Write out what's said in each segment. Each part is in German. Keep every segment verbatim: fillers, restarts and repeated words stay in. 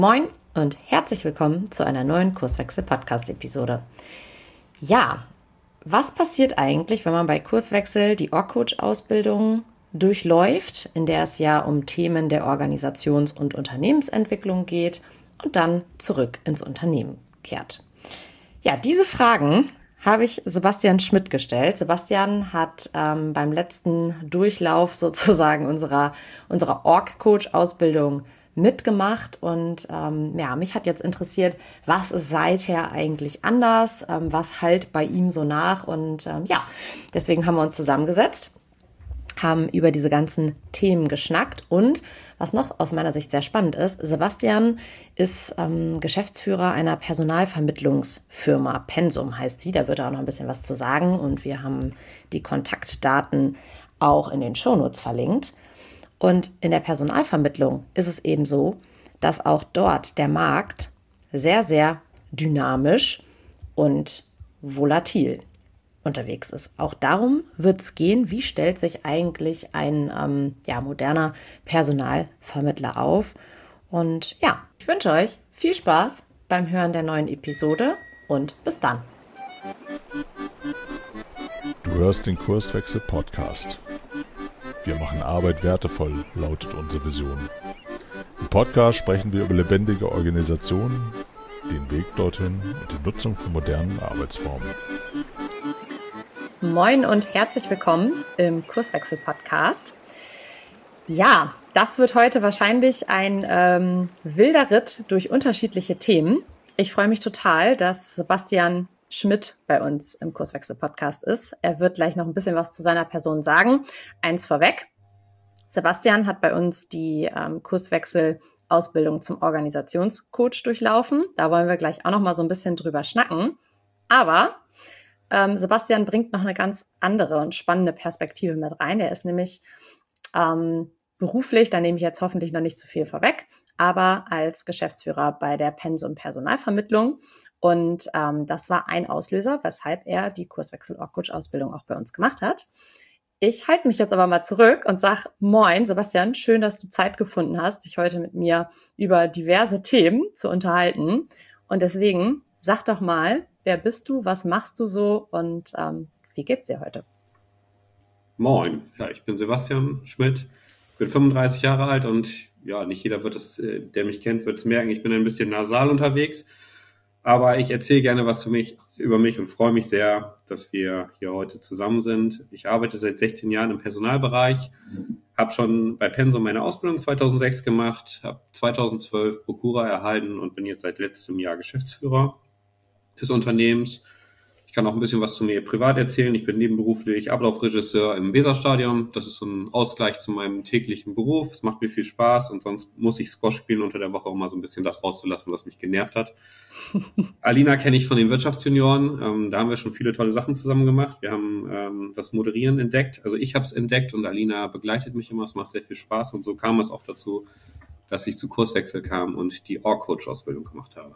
Moin und herzlich willkommen zu einer neuen Kurswechsel-Podcast-Episode. Ja, was passiert eigentlich, wenn man bei Kurswechsel die Org-Coach-Ausbildung durchläuft, in der es ja um Themen der Organisations- und Unternehmensentwicklung geht und dann zurück ins Unternehmen kehrt? Ja, diese Fragen habe ich Sebastian Schmidt gestellt. Sebastian hat ähm, beim letzten Durchlauf sozusagen unserer, unserer Org-Coach-Ausbildung mitgemacht und ähm, ja, mich hat jetzt interessiert, was ist seither eigentlich anders, ähm, was halt bei ihm so nach und ähm, ja, deswegen haben wir uns zusammengesetzt, haben über diese ganzen Themen geschnackt und was noch aus meiner Sicht sehr spannend ist, Sebastian ist ähm, Geschäftsführer einer Personalvermittlungsfirma, Pensum heißt die, da wird er auch noch ein bisschen was zu sagen und wir haben die Kontaktdaten auch in den Shownotes verlinkt. Und in der Personalvermittlung ist es eben so, dass auch dort der Markt sehr, sehr dynamisch und volatil unterwegs ist. Auch darum wird es gehen, wie stellt sich eigentlich ein ähm, ja, moderner Personalvermittler auf. Und ja, ich wünsche euch viel Spaß beim Hören der neuen Episode und bis dann. Du hörst den Kurswechsel-Podcast. Wir machen Arbeit wertevoll, lautet unsere Vision. Im Podcast sprechen wir über lebendige Organisationen, den Weg dorthin und die Nutzung von modernen Arbeitsformen. Moin und herzlich willkommen im Kurswechsel-Podcast. Ja, das wird heute wahrscheinlich ein ähm, wilder Ritt durch unterschiedliche Themen. Ich freue mich total, dass Sebastian Schmidt bei uns im Kurswechsel-Podcast ist. Er wird gleich noch ein bisschen was zu seiner Person sagen. Eins vorweg. Sebastian hat bei uns die ähm, Kurswechsel-Ausbildung zum Organisationscoach durchlaufen. Da wollen wir gleich auch noch mal so ein bisschen drüber schnacken. Aber ähm, Sebastian bringt noch eine ganz andere und spannende Perspektive mit rein. Er ist nämlich ähm, beruflich, da nehme ich jetzt hoffentlich noch nicht zu viel vorweg, aber als Geschäftsführer bei der Pensum Personalvermittlung. Und ähm, das war ein Auslöser, weshalb er die Kurswechsel-Org-Coach-Ausbildung auch bei uns gemacht hat. Ich halte mich jetzt aber mal zurück und sage, moin Sebastian, schön, dass du Zeit gefunden hast, dich heute mit mir über diverse Themen zu unterhalten. Und deswegen, sag doch mal, wer bist du, was machst du so und ähm, wie geht's dir heute? Moin, ja, ich bin Sebastian Schmidt, bin fünfunddreißig Jahre alt und ja, nicht jeder wird es, der mich kennt, wird es merken, ich bin ein bisschen nasal unterwegs. Aber ich erzähle gerne was für mich, über mich und freue mich sehr, dass wir hier heute zusammen sind. Ich arbeite seit sechzehn Jahren im Personalbereich, habe schon bei Pensum meine Ausbildung zweitausendsechs gemacht, habe zweitausendzwölf Prokura erhalten und bin jetzt seit letztem Jahr Geschäftsführer des Unternehmens. Ich kann auch ein bisschen was zu mir privat erzählen. Ich bin nebenberuflich Ablaufregisseur im Weserstadion. Das ist so ein Ausgleich zu meinem täglichen Beruf. Es macht mir viel Spaß und sonst muss ich Squash spielen unter der Woche, um mal so ein bisschen das rauszulassen, was mich genervt hat. Alina kenne ich von den Wirtschaftsjunioren. Ähm, da haben wir schon viele tolle Sachen zusammen gemacht. Wir haben ähm, das Moderieren entdeckt. Also ich habe es entdeckt und Alina begleitet mich immer. Es macht sehr viel Spaß und so kam es auch dazu, dass ich zu Kurswechsel kam und die Org-Coach-Ausbildung gemacht habe.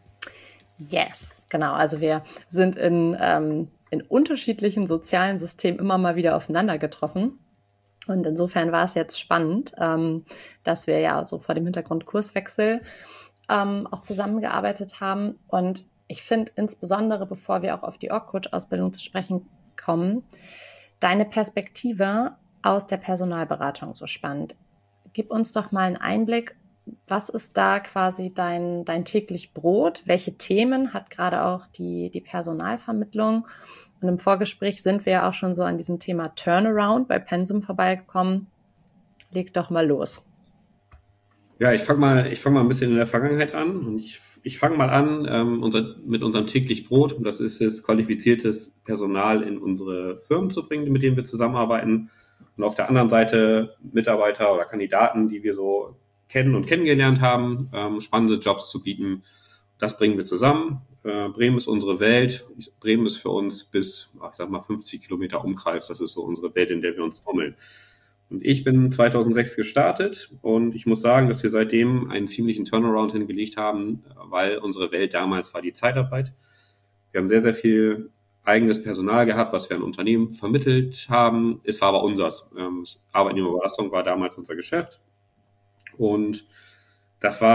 Yes, genau. Also wir sind in, ähm, in unterschiedlichen sozialen Systemen immer mal wieder aufeinander getroffen. Und insofern war es jetzt spannend, ähm, dass wir ja so vor dem Hintergrund Kurswechsel ähm, auch zusammengearbeitet haben. Und ich finde insbesondere, bevor wir auch auf die Org-Coach-Ausbildung zu sprechen kommen, deine Perspektive aus der Personalberatung so spannend. Gib uns doch mal einen Einblick. Was ist da quasi dein, dein täglich Brot? Welche Themen hat gerade auch die, die Personalvermittlung? Und im Vorgespräch sind wir ja auch schon so an diesem Thema Turnaround bei Pensum vorbeigekommen. Leg doch mal los. Ja, ich fange mal, ich fange mal ein bisschen in der Vergangenheit an und ich, ich fange mal an ähm, unser, mit unserem täglich Brot. Und das ist es, qualifiziertes Personal in unsere Firmen zu bringen, mit denen wir zusammenarbeiten. Und auf der anderen Seite Mitarbeiter oder Kandidaten, die wir so kennen und kennengelernt haben, ähm, spannende Jobs zu bieten. Das bringen wir zusammen. Äh, Bremen ist unsere Welt. Bremen ist für uns bis, ich sag mal, fünfzig Kilometer Umkreis. Das ist so unsere Welt, in der wir uns trommeln. Und ich bin zweitausendsechs gestartet und ich muss sagen, dass wir seitdem einen ziemlichen Turnaround hingelegt haben, weil unsere Welt damals war die Zeitarbeit. Wir haben sehr, sehr viel eigenes Personal gehabt, was wir an Unternehmen vermittelt haben. Es war aber unseres. Ähm, Arbeitnehmerüberlassung war damals unser Geschäft. Und das war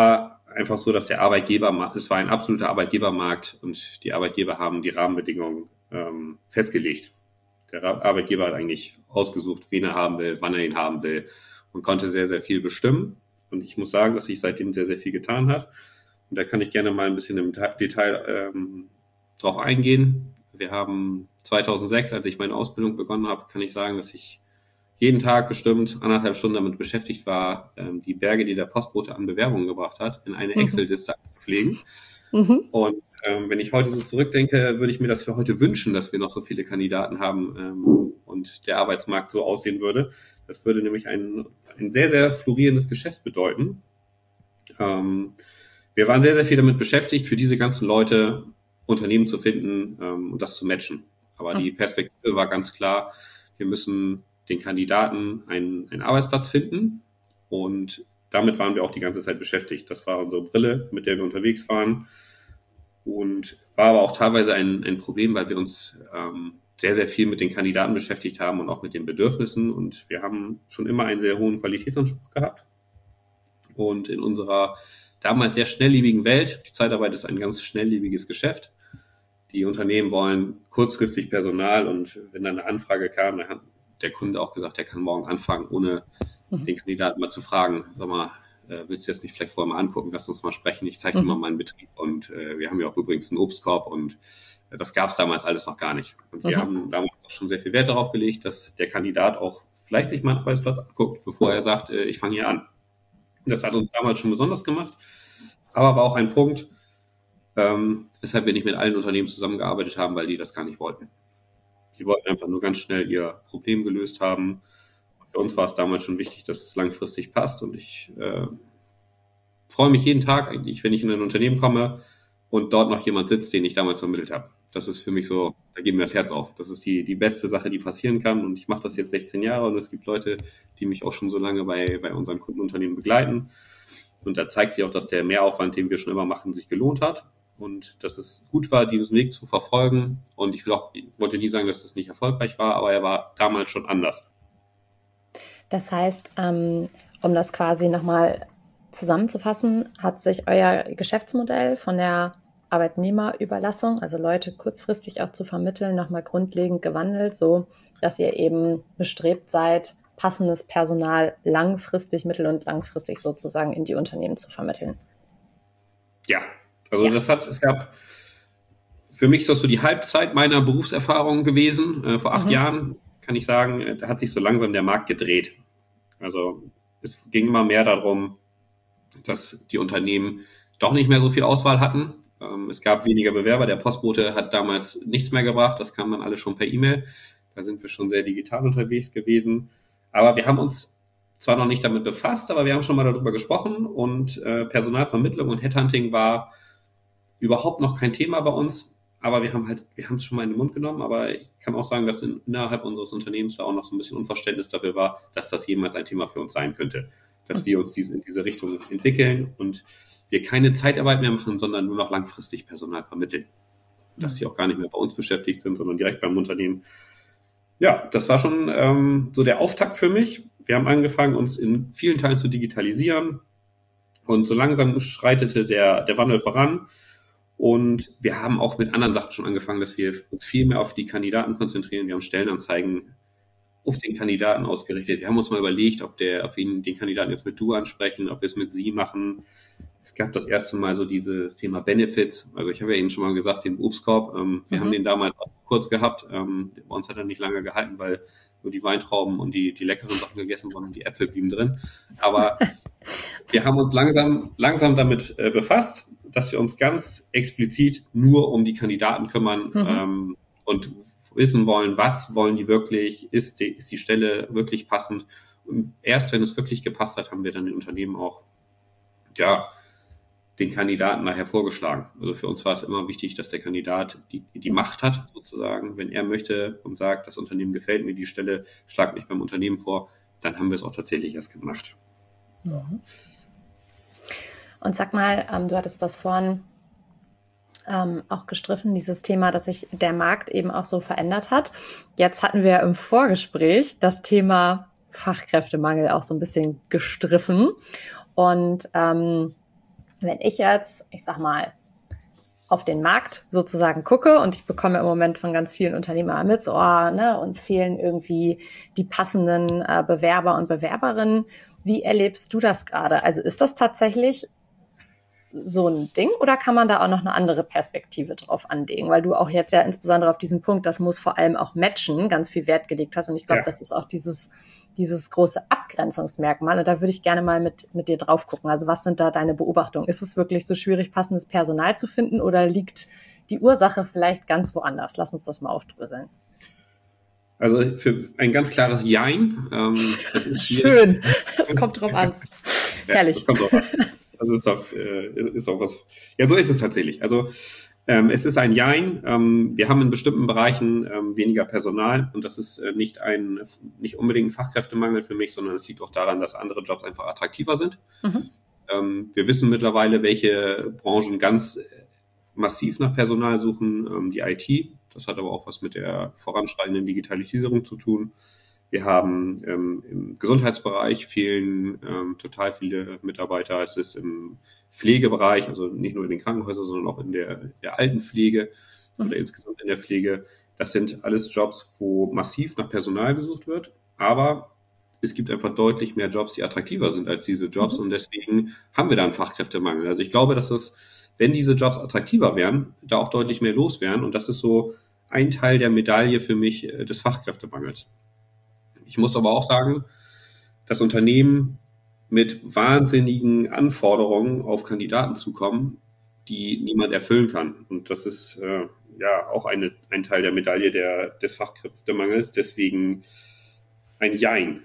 einfach so, dass der Arbeitgeber, es war ein absoluter Arbeitgebermarkt und die Arbeitgeber haben die Rahmenbedingungen ähm, festgelegt. Der Arbeitgeber hat eigentlich ausgesucht, wen er haben will, wann er ihn haben will und konnte sehr, sehr viel bestimmen. Und ich muss sagen, dass sich seitdem sehr, sehr viel getan hat. Und da kann ich gerne mal ein bisschen im Detail ähm, drauf eingehen. Wir haben zweitausendsechs, als ich meine Ausbildung begonnen habe, kann ich sagen, dass ich jeden Tag bestimmt anderthalb Stunden damit beschäftigt war, ähm, die Berge, die der Postbote an Bewerbungen gebracht hat, in eine mhm. Excel-Liste zu pflegen. Mhm. Und ähm, wenn ich heute so zurückdenke, würde ich mir das für heute wünschen, dass wir noch so viele Kandidaten haben ähm, und der Arbeitsmarkt so aussehen würde. Das würde nämlich ein, ein sehr, sehr florierendes Geschäft bedeuten. Ähm, wir waren sehr, sehr viel damit beschäftigt, für diese ganzen Leute Unternehmen zu finden ähm, und das zu matchen. Aber mhm. die Perspektive war ganz klar, wir müssen den Kandidaten einen, einen Arbeitsplatz finden und damit waren wir auch die ganze Zeit beschäftigt. Das war unsere Brille, mit der wir unterwegs waren und war aber auch teilweise ein, ein Problem, weil wir uns ähm, sehr, sehr viel mit den Kandidaten beschäftigt haben und auch mit den Bedürfnissen und wir haben schon immer einen sehr hohen Qualitätsanspruch gehabt und in unserer damals sehr schnelllebigen Welt, die Zeitarbeit ist ein ganz schnelllebiges Geschäft, die Unternehmen wollen kurzfristig Personal und wenn dann eine Anfrage kam, dann hat der Kunde auch gesagt, der kann morgen anfangen, ohne mhm. den Kandidaten mal zu fragen, sag mal, äh, willst du jetzt nicht vielleicht vorher mal angucken, lass uns mal sprechen, ich zeige mhm. dir mal meinen Betrieb und äh, wir haben ja auch übrigens einen Obstkorb und äh, das gab es damals alles noch gar nicht. Und wir mhm. haben damals auch schon sehr viel Wert darauf gelegt, dass der Kandidat auch vielleicht sich mal einen Arbeitsplatz anguckt, bevor er sagt, äh, ich fange hier an. Und das hat uns damals schon besonders gemacht, aber war auch ein Punkt, ähm, weshalb wir nicht mit allen Unternehmen zusammengearbeitet haben, weil die das gar nicht wollten. Die wollten einfach nur ganz schnell ihr Problem gelöst haben. Für uns war es damals schon wichtig, dass es langfristig passt. Und ich äh, freue mich jeden Tag eigentlich, wenn ich in ein Unternehmen komme und dort noch jemand sitzt, den ich damals vermittelt habe. Das ist für mich so, da geht mir das Herz auf. Das ist die, die beste Sache, die passieren kann. Und ich mache das jetzt sechzehn Jahre und es gibt Leute, die mich auch schon so lange bei, bei unseren Kundenunternehmen begleiten. Und da zeigt sich auch, dass der Mehraufwand, den wir schon immer machen, sich gelohnt hat. Und dass es gut war, diesen Weg zu verfolgen. Und ich will auch, ich wollte nie sagen, dass das nicht erfolgreich war, aber er war damals schon anders. Das heißt, um das quasi nochmal zusammenzufassen, hat sich euer Geschäftsmodell von der Arbeitnehmerüberlassung, also Leute kurzfristig auch zu vermitteln, nochmal grundlegend gewandelt, so dass ihr eben bestrebt seid, passendes Personal langfristig, mittel- und langfristig sozusagen in die Unternehmen zu vermitteln. Ja. Also ja. das hat, es gab, für mich ist das so die Halbzeit meiner Berufserfahrung gewesen. Äh, vor acht mhm. Jahren kann ich sagen, da hat sich so langsam der Markt gedreht. Also es ging immer mehr darum, dass die Unternehmen doch nicht mehr so viel Auswahl hatten. Ähm, es gab weniger Bewerber. Der Postbote hat damals nichts mehr gebracht. Das kam dann alles schon per E-Mail. Da sind wir schon sehr digital unterwegs gewesen. Aber wir haben uns zwar noch nicht damit befasst, aber wir haben schon mal darüber gesprochen und äh, Personalvermittlung und Headhunting war überhaupt noch kein Thema bei uns, aber wir haben halt, wir haben es schon mal in den Mund genommen, aber ich kann auch sagen, dass in, innerhalb unseres Unternehmens da auch noch so ein bisschen Unverständnis dafür war, dass das jemals ein Thema für uns sein könnte, dass wir uns diese, in diese Richtung entwickeln und wir keine Zeitarbeit mehr machen, sondern nur noch langfristig Personal vermitteln. Dass sie auch gar nicht mehr bei uns beschäftigt sind, sondern direkt beim Unternehmen. Ja, das war schon ähm, so der Auftakt für mich. Wir haben angefangen, uns in vielen Teilen zu digitalisieren und so langsam schreitete der, der Wandel voran. Und wir haben auch mit anderen Sachen schon angefangen, dass wir uns viel mehr auf die Kandidaten konzentrieren. Wir haben Stellenanzeigen auf den Kandidaten ausgerichtet. Wir haben uns mal überlegt, ob, der, ob wir ihn, den Kandidaten jetzt mit Du ansprechen, ob wir es mit Sie machen. Es gab das erste Mal so dieses Thema Benefits. Also ich habe ja eben schon mal gesagt, den Obstkorb. Ähm, wir mhm. haben den damals auch kurz gehabt. Ähm, bei uns hat er nicht lange gehalten, weil nur die Weintrauben und die, die leckeren Sachen gegessen wurden und die Äpfel blieben drin. Aber wir haben uns langsam, langsam damit äh, befasst, dass wir uns ganz explizit nur um die Kandidaten kümmern mhm. ähm, und wissen wollen, was wollen die wirklich, ist die, ist die Stelle wirklich passend. Und erst wenn es wirklich gepasst hat, haben wir dann den Unternehmen auch ja, den Kandidaten nachher vorgeschlagen. Also für uns war es immer wichtig, dass der Kandidat die, die Macht hat, sozusagen. Wenn er möchte und sagt, das Unternehmen gefällt mir, die Stelle schlag mich beim Unternehmen vor, dann haben wir es auch tatsächlich erst gemacht. Mhm. Und sag mal, ähm, du hattest das vorhin ähm, auch gestriffen, dieses Thema, dass sich der Markt eben auch so verändert hat. Jetzt hatten wir im Vorgespräch das Thema Fachkräftemangel auch so ein bisschen gestriffen. Und ähm, Wenn ich jetzt, ich sag mal, auf den Markt sozusagen gucke und ich bekomme im Moment von ganz vielen Unternehmern mit, so, oh, ne, uns fehlen irgendwie die passenden äh, Bewerber und Bewerberinnen. Wie erlebst du das gerade? Also ist das tatsächlich so ein Ding oder kann man da auch noch eine andere Perspektive drauf anlegen? Weil du auch jetzt ja insbesondere auf diesen Punkt, das muss vor allem auch matchen, ganz viel Wert gelegt hast. Und ich glaube, ja. das ist auch dieses, dieses große Abgrenzungsmerkmal. Und da würde ich gerne mal mit, mit dir drauf gucken. Also was sind da deine Beobachtungen? Ist es wirklich so schwierig, passendes Personal zu finden oder liegt die Ursache vielleicht ganz woanders? Lass uns das mal aufdröseln. Also für ein ganz klares Jein. Ähm, das ist schön, es kommt drauf an. Ja, herrlich. Das kommt drauf an. Das ist doch, äh, ist auch was. Ja, so ist es tatsächlich. Also ähm, es ist ein Jein. Ähm, wir haben in bestimmten Bereichen ähm, weniger Personal und das ist äh, nicht ein, nicht unbedingt ein Fachkräftemangel für mich, sondern es liegt auch daran, dass andere Jobs einfach attraktiver sind. Mhm. Ähm, wir wissen mittlerweile, welche Branchen ganz massiv nach Personal suchen. Ähm, die I T. Das hat aber auch was mit der voranschreitenden Digitalisierung zu tun. Wir haben ähm, im Gesundheitsbereich fehlen ähm, total viele Mitarbeiter. Es ist im Pflegebereich, also nicht nur in den Krankenhäusern, sondern auch in der, der Altenpflege mhm. oder insgesamt in der Pflege. Das sind alles Jobs, wo massiv nach Personal gesucht wird. Aber es gibt einfach deutlich mehr Jobs, die attraktiver sind als diese Jobs. Mhm. Und deswegen haben wir da einen Fachkräftemangel. Also ich glaube, dass das, wenn diese Jobs attraktiver wären, da auch deutlich mehr los wären. Und das ist so ein Teil der Medaille für mich äh, des Fachkräftemangels. Ich muss aber auch sagen, dass Unternehmen mit wahnsinnigen Anforderungen auf Kandidaten zukommen, die niemand erfüllen kann. Und das ist äh, ja auch eine, ein Teil der Medaille der, des Fachkräftemangels. Deswegen ein Jein.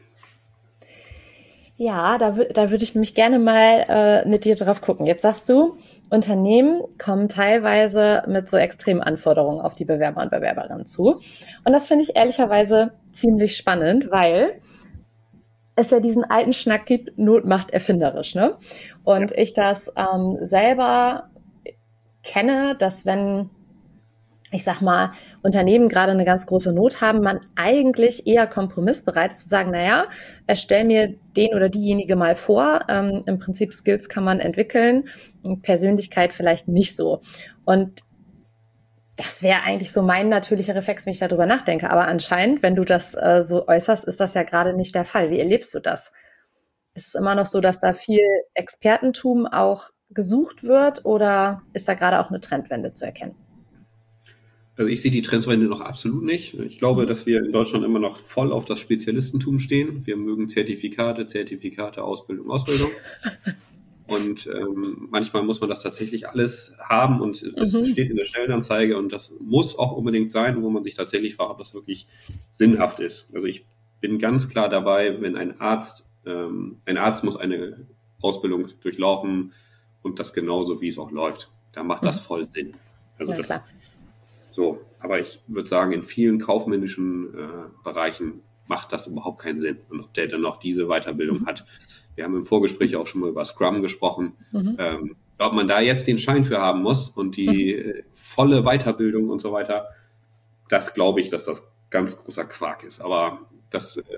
Ja, da, w- da würde ich nämlich gerne mal äh, mit dir drauf gucken. Jetzt sagst du, Unternehmen kommen teilweise mit so extremen Anforderungen auf die Bewerber und Bewerberinnen zu. Und das finde ich ehrlicherweise ziemlich spannend, weil es ja diesen alten Schnack gibt, Not macht erfinderisch, ne? Und ja. ich das ähm, selber kenne, dass wenn, ich sag mal, Unternehmen gerade eine ganz große Not haben, man eigentlich eher kompromissbereit ist zu sagen, naja, erstell mir den oder diejenige mal vor. Ähm, im Prinzip Skills kann man entwickeln, Persönlichkeit vielleicht nicht so. Und das wäre eigentlich so mein natürlicher Reflex, wenn ich darüber nachdenke. Aber anscheinend, wenn du das äh, so äußerst, ist das ja gerade nicht der Fall. Wie erlebst du das? Ist es immer noch so, dass da viel Expertentum auch gesucht wird oder ist da gerade auch eine Trendwende zu erkennen? Also ich sehe die Trendwende noch absolut nicht. Ich glaube, dass wir in Deutschland immer noch voll auf das Spezialistentum stehen. Wir mögen Zertifikate, Zertifikate, Ausbildung, Ausbildung. Und ähm, manchmal muss man das tatsächlich alles haben und es mhm. steht in der Stellenanzeige und das muss auch unbedingt sein, wo man sich tatsächlich fragt, ob das wirklich sinnhaft ist. Also ich bin ganz klar dabei, wenn ein Arzt, ähm, ein Arzt muss eine Ausbildung durchlaufen und das genauso, wie es auch läuft. Da macht mhm. das voll Sinn. Also ja, das klar. So, aber ich würde sagen, in vielen kaufmännischen äh, Bereichen macht das überhaupt keinen Sinn. Und ob der dann noch diese Weiterbildung mhm. hat. Wir haben im Vorgespräch auch schon mal über Scrum gesprochen. Mhm. Ähm, ob man da jetzt den Schein für haben muss und die mhm. äh, volle Weiterbildung und so weiter, das glaube ich, dass das ganz großer Quark ist. Aber das äh,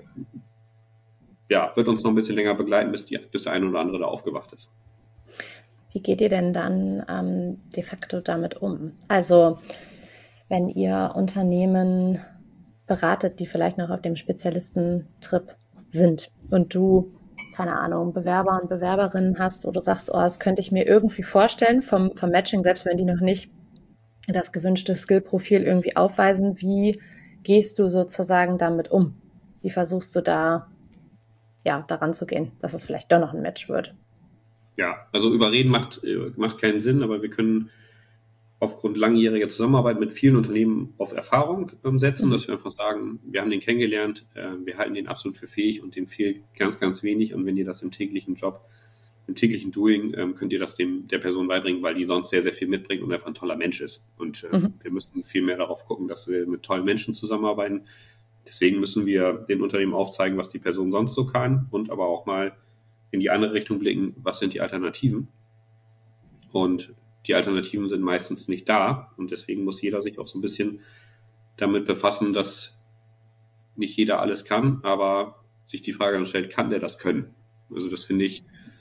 ja, wird uns noch ein bisschen länger begleiten, bis, die, bis der eine oder andere da aufgewacht ist. Wie geht ihr denn dann ähm, de facto damit um? Also wenn ihr Unternehmen beratet, die vielleicht noch auf dem Spezialistentrip sind und du, keine Ahnung, Bewerber und Bewerberinnen hast, wo du sagst, oh, das könnte ich mir irgendwie vorstellen vom, vom Matching, selbst wenn die noch nicht das gewünschte Skillprofil irgendwie aufweisen, wie gehst du sozusagen damit um? Wie versuchst du da, ja, daran zu gehen, dass es vielleicht doch noch ein Match wird? Ja, also überreden macht, macht keinen Sinn, aber wir können aufgrund langjähriger Zusammenarbeit mit vielen Unternehmen auf Erfahrung ähm, setzen, mhm. dass wir einfach sagen, wir haben den kennengelernt, äh, wir halten den absolut für fähig und dem fehlt ganz, ganz wenig. Und wenn ihr das im täglichen Job, im täglichen Doing, ähm, könnt ihr das dem der Person beibringen, weil die sonst sehr, sehr viel mitbringt und einfach ein toller Mensch ist. Und äh, mhm. wir müssen viel mehr darauf gucken, dass wir mit tollen Menschen zusammenarbeiten. Deswegen müssen wir den Unternehmen aufzeigen, was die Person sonst so kann und aber auch mal in die andere Richtung blicken, was sind die Alternativen. Und die Alternativen sind meistens nicht da und deswegen muss jeder sich auch so ein bisschen damit befassen, dass nicht jeder alles kann, aber sich die Frage dann stellt, kann der das können? Also das finde ich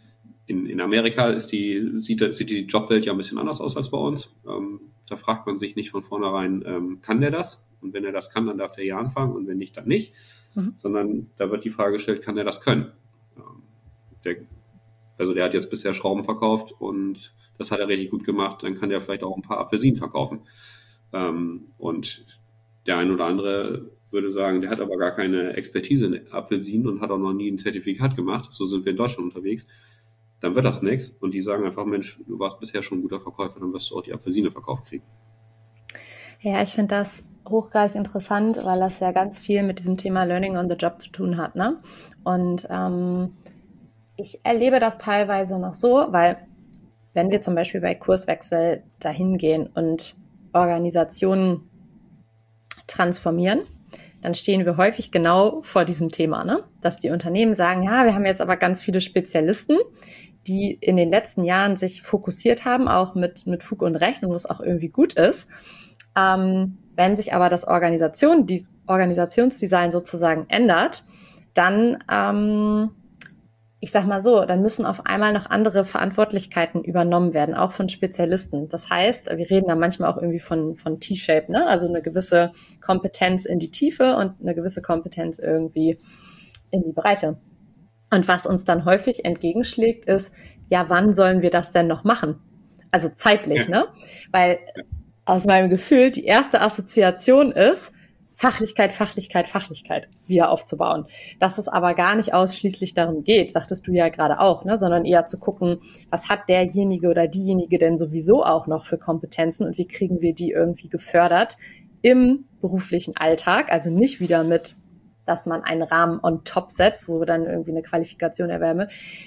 in, in Amerika ist die, sieht, sieht die Jobwelt ja ein bisschen anders aus als bei uns. Ähm, da fragt man sich nicht von vornherein, ähm, kann der das? Und wenn er das kann, dann darf der ja anfangen und wenn nicht, dann nicht. Mhm. Sondern da wird die Frage gestellt, kann er das können? Ähm, der, also der hat jetzt bisher Schrauben verkauft und das hat er richtig gut gemacht, dann kann der vielleicht auch ein paar Apfelsinen verkaufen. Ähm, und der ein oder andere würde sagen, der hat aber gar keine Expertise in Apfelsinen und hat auch noch nie ein Zertifikat gemacht. So sind wir in Deutschland unterwegs. Dann wird das nichts. Und die sagen einfach, Mensch, du warst bisher schon ein guter Verkäufer, dann wirst du auch die Apfelsine verkauft kriegen. Ja, ich finde das hochgradig interessant, weil das ja ganz viel mit diesem Thema Learning on the Job zu tun hat, ne? Und ähm, ich erlebe das teilweise noch so, weil wenn wir zum Beispiel bei Kurswechsel dahin gehen und Organisationen transformieren, dann stehen wir häufig genau vor diesem Thema, ne? Dass die Unternehmen sagen, ja, wir haben jetzt aber ganz viele Spezialisten, die in den letzten Jahren sich fokussiert haben, auch mit, mit Fug und Recht und wo es auch irgendwie gut ist. Ähm, wenn sich aber das Organisation, die Organisationsdesign sozusagen ändert, dann, ähm, ich sag mal so, dann müssen auf einmal noch andere Verantwortlichkeiten übernommen werden, auch von Spezialisten. Das heißt, wir reden da manchmal auch irgendwie von, von T-Shape, ne? Also eine gewisse Kompetenz in die Tiefe und eine gewisse Kompetenz irgendwie in die Breite. Und was uns dann häufig entgegenschlägt, ist, ja, wann sollen wir das denn noch machen? Also zeitlich, ne? Weil aus meinem Gefühl die erste Assoziation ist, Fachlichkeit, Fachlichkeit, Fachlichkeit wieder aufzubauen. Dass es aber gar nicht ausschließlich darum geht, sagtest du ja gerade auch, ne, sondern eher zu gucken, was hat derjenige oder diejenige denn sowieso auch noch für Kompetenzen und wie kriegen wir die irgendwie gefördert im beruflichen Alltag. Also nicht wieder mit, dass man einen Rahmen on top setzt, wo wir dann irgendwie eine Qualifikation erwerben.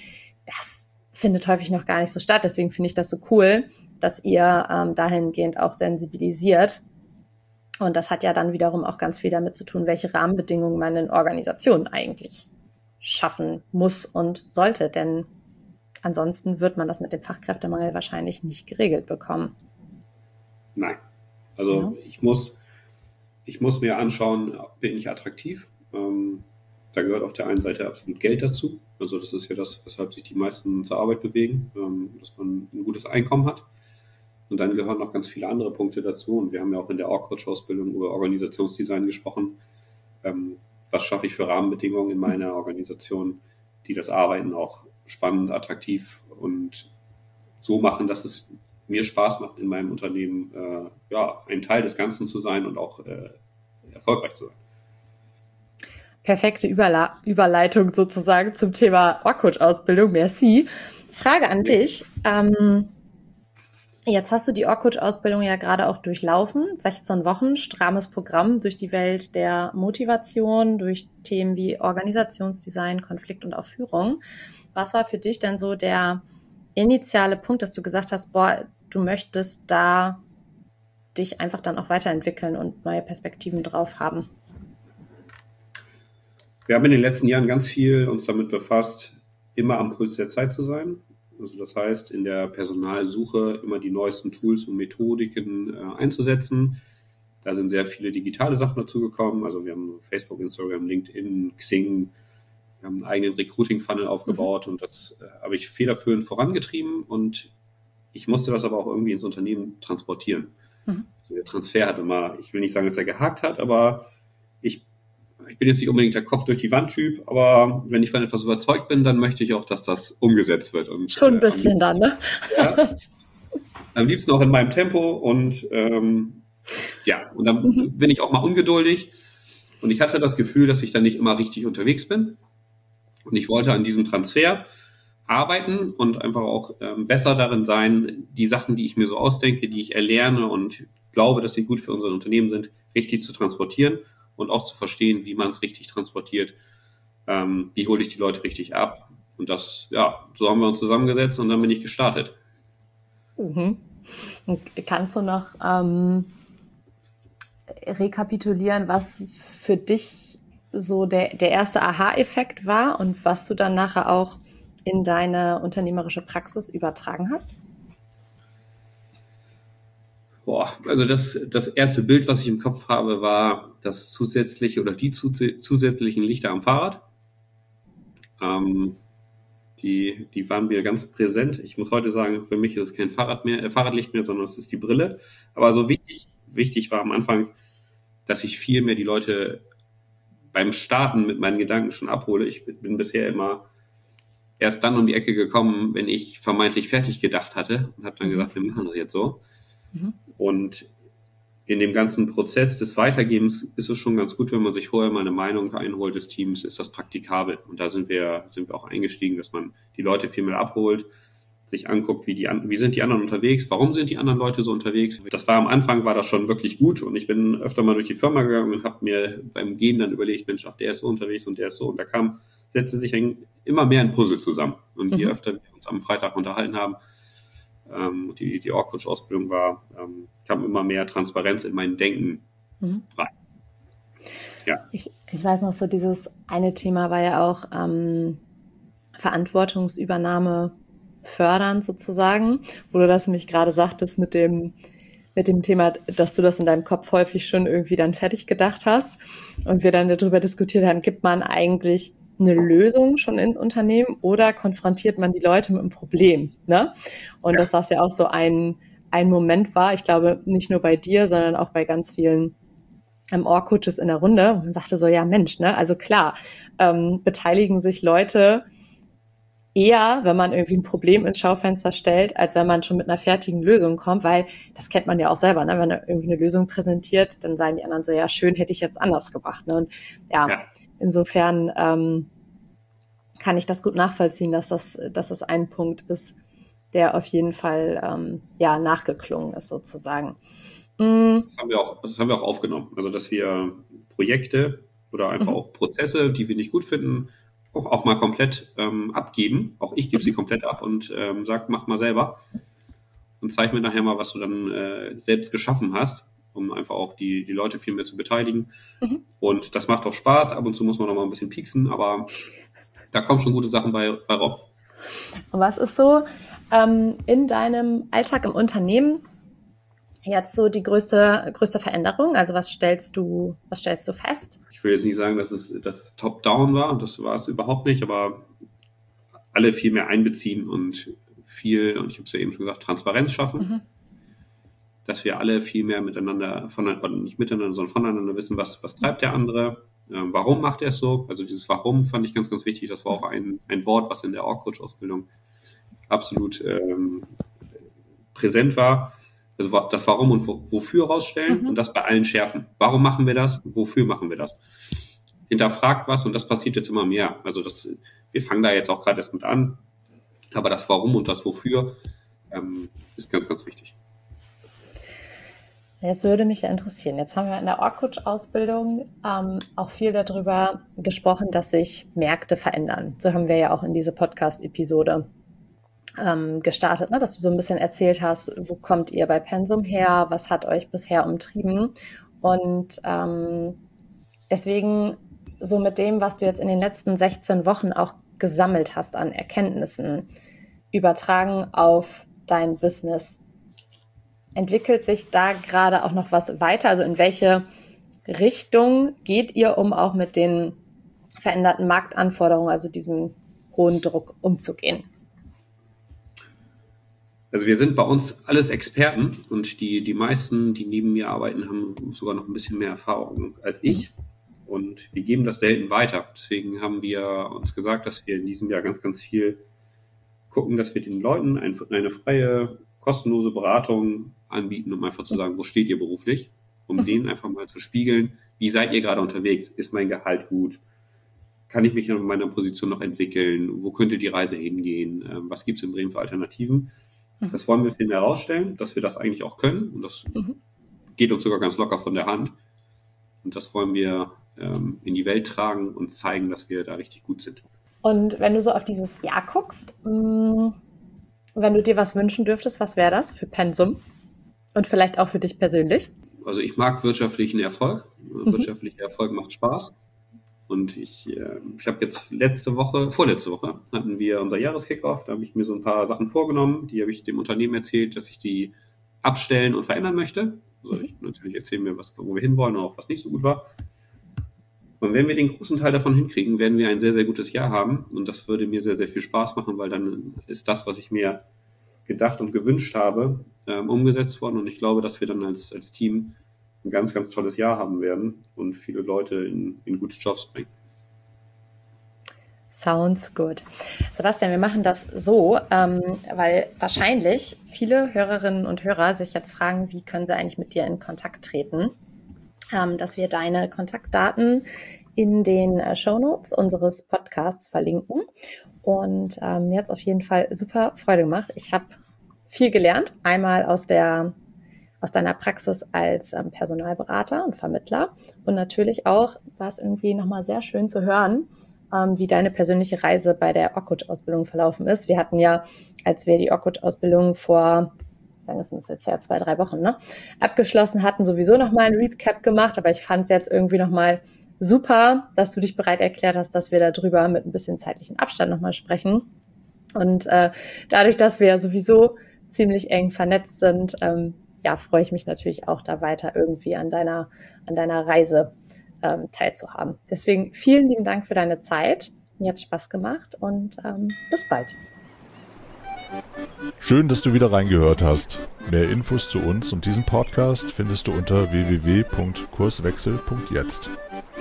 Das findet häufig noch gar nicht so statt. Deswegen finde ich das so cool, dass ihr ähm, dahingehend auch sensibilisiert. Und das hat ja dann wiederum auch ganz viel damit zu tun, welche Rahmenbedingungen man in Organisationen eigentlich schaffen muss und sollte. Denn ansonsten wird man das mit dem Fachkräftemangel wahrscheinlich nicht geregelt bekommen. Nein. Also ja. ich muss, ich muss mir anschauen, bin ich attraktiv? Ähm, da gehört auf der einen Seite absolut Geld dazu. Also das ist ja das, weshalb sich die meisten zur Arbeit bewegen, ähm, dass man ein gutes Einkommen hat. Und dann gehören noch ganz viele andere Punkte dazu. Und wir haben ja auch in der Org-Coach-Ausbildung über Organisationsdesign gesprochen. Ähm, was schaffe ich für Rahmenbedingungen in meiner Organisation, die das Arbeiten auch spannend, attraktiv und so machen, dass es mir Spaß macht, in meinem Unternehmen äh, ja, ein Teil des Ganzen zu sein und auch äh, erfolgreich zu sein. Perfekte Überla- Überleitung sozusagen zum Thema Org-Coach-Ausbildung. Merci. Frage an dich. Ähm, Jetzt hast du die Org-Coach-Ausbildung ja gerade auch durchlaufen. sechzehn Wochen, strammes Programm durch die Welt der Motivation, durch Themen wie Organisationsdesign, Konflikt und auch Führung. Was war für dich denn so der initiale Punkt, dass du gesagt hast, boah, du möchtest da dich einfach dann auch weiterentwickeln und neue Perspektiven drauf haben? Wir haben in den letzten Jahren ganz viel uns damit befasst, immer am Puls der Zeit zu sein. Also das heißt, in der Personalsuche immer die neuesten Tools und Methodiken äh, einzusetzen. Da sind sehr viele digitale Sachen dazugekommen. Also wir haben Facebook, Instagram, LinkedIn, Xing. Wir haben einen eigenen Recruiting-Funnel aufgebaut mhm. und das äh, habe ich federführend vorangetrieben und ich musste das aber auch irgendwie ins Unternehmen transportieren. Mhm. Also der Transfer hatte mal, ich will nicht sagen, dass er gehakt hat, aber ich Ich bin jetzt nicht unbedingt der Kopf durch die Wand Typ, aber wenn ich von etwas überzeugt bin, dann möchte ich auch, dass das umgesetzt wird. Und, Schon ein bisschen äh, dann, ne? Ja, am liebsten auch in meinem Tempo und ähm, ja, und dann mhm. bin ich auch mal ungeduldig und ich hatte das Gefühl, dass ich dann nicht immer richtig unterwegs bin und ich wollte an diesem Transfer arbeiten und einfach auch ähm, besser darin sein, die Sachen, die ich mir so ausdenke, die ich erlerne und glaube, dass sie gut für unser Unternehmen sind, richtig zu transportieren. Und auch zu verstehen, wie man es richtig transportiert, ähm, wie hole ich die Leute richtig ab. Und das, ja, so haben wir uns zusammengesetzt und dann bin ich gestartet. Mhm. Kannst du noch ähm, rekapitulieren, was für dich so der, der erste Aha-Effekt war und was du dann nachher auch in deine unternehmerische Praxis übertragen hast? Boah, also das, das erste Bild, was ich im Kopf habe, war das zusätzliche oder die zusätzlichen Lichter am Fahrrad. Ähm, Die, die waren mir ganz präsent. Ich muss heute sagen, für mich ist es kein Fahrrad mehr, äh, Fahrradlicht mehr, sondern es ist die Brille. Aber so wichtig, wichtig war am Anfang, dass ich viel mehr die Leute beim Starten mit meinen Gedanken schon abhole. Ich bin bisher immer erst dann um die Ecke gekommen, wenn ich vermeintlich fertig gedacht hatte und habe dann gesagt, wir machen das jetzt so. Mhm. Und in dem ganzen Prozess des Weitergebens ist es schon ganz gut, wenn man sich vorher mal eine Meinung einholt des Teams, ist das praktikabel? Und da sind wir, sind wir auch eingestiegen, dass man die Leute viel mehr abholt, sich anguckt, wie die, wie sind die anderen unterwegs, warum sind die anderen Leute so unterwegs? Das war am Anfang, war das schon wirklich gut und ich bin öfter mal durch die Firma gegangen und habe mir beim Gehen dann überlegt, Mensch, ach, der ist so unterwegs und der ist so. Und da kam, setzte sich ein, immer mehr ein Puzzle zusammen. Und mhm. je öfter wir uns am Freitag unterhalten haben, ähm, die, die Org-Coach-Ausbildung war, ähm, kam immer mehr Transparenz in mein Denken mhm. rein. Ja. Ich, ich weiß noch, so dieses eine Thema war ja auch ähm, Verantwortungsübernahme fördern sozusagen, wo du das nämlich gerade sagtest mit dem, mit dem Thema, dass du das in deinem Kopf häufig schon irgendwie dann fertig gedacht hast und wir dann darüber diskutiert haben, gibt man eigentlich eine Lösung schon ins Unternehmen oder konfrontiert man die Leute mit einem Problem, ne? Und ja. dass das ja auch so ein, ein Moment war, ich glaube nicht nur bei dir, sondern auch bei ganz vielen ähm, Org-Coaches in der Runde. Und man sagte so, ja Mensch, ne? Also klar, ähm, beteiligen sich Leute eher, wenn man irgendwie ein Problem ins Schaufenster stellt, als wenn man schon mit einer fertigen Lösung kommt, weil das kennt man ja auch selber, ne? Wenn man irgendwie eine Lösung präsentiert, dann sagen die anderen so, ja schön, hätte ich jetzt anders gemacht, ne? Und ja, ja. insofern ähm, kann ich das gut nachvollziehen, dass das, dass das ein Punkt ist, der auf jeden Fall ähm, ja nachgeklungen ist sozusagen. Mhm. Das haben wir auch, das haben wir auch aufgenommen, also dass wir Projekte oder einfach mhm. auch Prozesse, die wir nicht gut finden, auch, auch mal komplett ähm, abgeben. Auch ich gebe sie komplett ab und ähm, sage, mach mal selber und zeig mir nachher mal, was du dann äh, selbst geschaffen hast, um einfach auch die, die Leute viel mehr zu beteiligen. Mhm. Und das macht auch Spaß. Ab und zu muss man noch mal ein bisschen pieksen, aber da kommen schon gute Sachen bei, bei Rob. Und was ist so ähm, in deinem Alltag im Unternehmen jetzt so die größte, größte Veränderung? Also was stellst du, was stellst du fest? Ich will jetzt nicht sagen, dass es, dass es top-down war, und das war es überhaupt nicht, aber alle viel mehr einbeziehen und viel, und ich habe es ja eben schon gesagt, Transparenz schaffen, mhm. dass wir alle viel mehr miteinander, voneinander, nicht miteinander, sondern voneinander wissen, was, was treibt der andere, äh, warum macht er es so? Also dieses Warum fand ich ganz, ganz wichtig. Das war auch ein, ein Wort, was in der Org-Coach-Ausbildung absolut ähm, präsent war. Also das Warum und Wofür rausstellen mhm. und das bei allen schärfen. Warum machen wir das? Wofür machen wir das? Hinterfragt was und das passiert jetzt immer mehr. Also das, wir fangen da jetzt auch gerade erst mit an, aber das Warum und das Wofür ähm, ist ganz, ganz wichtig. Jetzt würde mich ja interessieren, jetzt haben wir in der Org-Coach-Ausbildung ähm, auch viel darüber gesprochen, dass sich Märkte verändern. So haben wir ja auch in diese Podcast-Episode ähm, gestartet, ne? Dass du so ein bisschen erzählt hast, wo kommt ihr bei Pensum her, was hat euch bisher umtrieben und ähm, deswegen so mit dem, was du jetzt in den letzten sechzehn Wochen auch gesammelt hast an Erkenntnissen, übertragen auf dein Business, entwickelt sich da gerade auch noch was weiter? Also in welche Richtung geht ihr, um auch mit den veränderten Marktanforderungen, also diesem hohen Druck umzugehen? Also wir sind bei uns alles Experten und die, die meisten, die neben mir arbeiten, haben sogar noch ein bisschen mehr Erfahrung als ich und wir geben das selten weiter. Deswegen haben wir uns gesagt, dass wir in diesem Jahr ganz, ganz viel gucken, dass wir den Leuten ein, eine freie, kostenlose Beratung anbieten, um einfach zu sagen, wo steht ihr beruflich, um mhm. denen einfach mal zu spiegeln, wie seid ihr gerade unterwegs? Ist mein Gehalt gut? Kann ich mich in meiner Position noch entwickeln? Wo könnte die Reise hingehen? Was gibt es in Bremen für Alternativen? Mhm. Das wollen wir viel mehr herausstellen, dass wir das eigentlich auch können und das mhm. geht uns sogar ganz locker von der Hand und das wollen wir ähm, in die Welt tragen und zeigen, dass wir da richtig gut sind. Und wenn du so auf dieses Jahr guckst, mh, wenn du dir was wünschen dürftest, was wäre das für Pensum? Und vielleicht auch für dich persönlich? Also ich mag wirtschaftlichen Erfolg. Mhm. Wirtschaftlicher Erfolg macht Spaß. Und ich, äh, ich habe jetzt letzte Woche, vorletzte Woche, hatten wir unser Jahreskickoff. Da habe ich mir so ein paar Sachen vorgenommen. Die habe ich dem Unternehmen erzählt, dass ich die abstellen und verändern möchte. Also ich natürlich erzählen mir, was, wo wir hinwollen und auch was nicht so gut war. Und wenn wir den großen Teil davon hinkriegen, werden wir ein sehr, sehr gutes Jahr haben. Und das würde mir sehr, sehr viel Spaß machen, weil dann ist das, was ich mir gedacht und gewünscht habe, ähm, umgesetzt worden. Und ich glaube, dass wir dann als, als Team ein ganz, ganz tolles Jahr haben werden und viele Leute in, in gute Jobs bringen. Sounds good. Sebastian, wir machen das so, ähm, weil wahrscheinlich viele Hörerinnen und Hörer sich jetzt fragen, wie können sie eigentlich mit dir in Kontakt treten, ähm, dass wir deine Kontaktdaten in den äh, Shownotes unseres Podcasts verlinken. Und ähm, mir hat es auf jeden Fall super Freude gemacht. Ich habe viel gelernt, einmal aus der aus deiner Praxis als ähm, Personalberater und Vermittler und natürlich auch war es irgendwie nochmal sehr schön zu hören, ähm, wie deine persönliche Reise bei der Org-Coach-Ausbildung verlaufen ist. Wir hatten ja, als wir die Org-Coach-Ausbildung vor, wie lange ist das jetzt her, zwei, drei Wochen, ne, abgeschlossen hatten, sowieso nochmal ein Recap gemacht, aber ich fand es jetzt irgendwie nochmal super, dass du dich bereit erklärt hast, dass wir darüber mit ein bisschen zeitlichen Abstand nochmal sprechen. Und äh, dadurch, dass wir ja sowieso ziemlich eng vernetzt sind, ähm, ja, freue ich mich natürlich auch, da weiter irgendwie an deiner, an deiner Reise ähm, teilzuhaben. Deswegen vielen lieben Dank für deine Zeit. Mir hat Spaß gemacht und ähm, bis bald. Schön, dass du wieder reingehört hast. Mehr Infos zu uns und diesem Podcast findest du unter w w w punkt kurswechsel punkt jetzt.